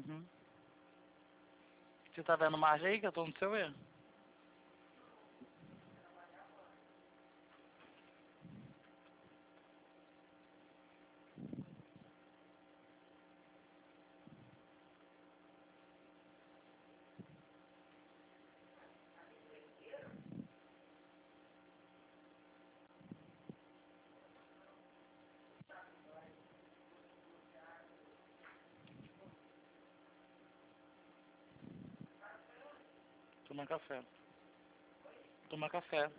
Uhum. Você tá vendo margem aí que eu tô no seu erro? Toma café. Toma café.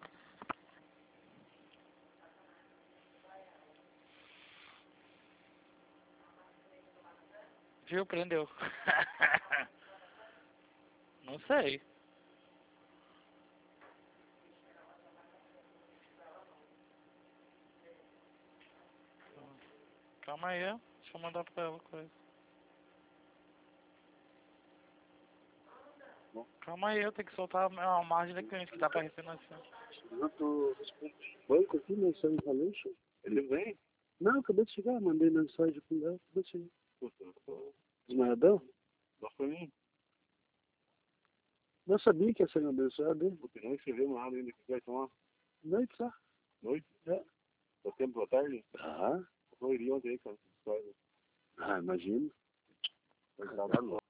Viu? Prendeu. Não sei. Calma aí, ó. Deixa eu mandar pra ela coisa. Calma aí, eu tenho que soltar a margem da cliente que tá aparecendo assim. Eu tô banco aqui, mensagem de valência. Ele vem? Não, acabei de chegar, mandei mensagem pro Léo, acabei de chegar. Desmaiadão? Não foi mim. Não sabia que ia ser abençoado dele. Porque não escreveu nada ainda que vai tomar. Noite, tá? Noite? É. Dá tempo da tarde? Ah, Eu iria ontem, cara. imagino. Mas tá louco.